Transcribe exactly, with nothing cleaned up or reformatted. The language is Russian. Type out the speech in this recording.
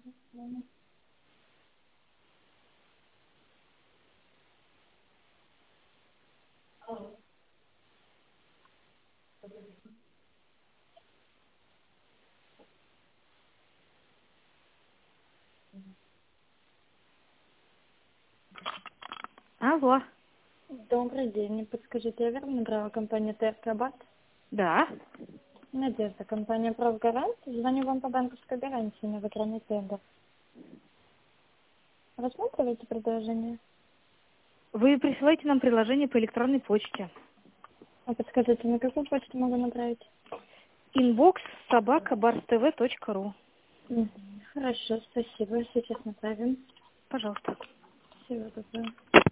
Алло. Добрый день. Не подскажите, я верно набрала компанию ТРК БАТ? Да. Надежда, компания «Правгарант». Звоню вам по банковской гарантии на выигранный тендер. Рассматриваете предложение? Вы присылаете нам приложение по электронной почте. А подскажите, на какую почту могу направить? Инбокс собака барств точка ру. Мгм. Хорошо, спасибо. Сейчас направим. Пожалуйста. Всего доброго.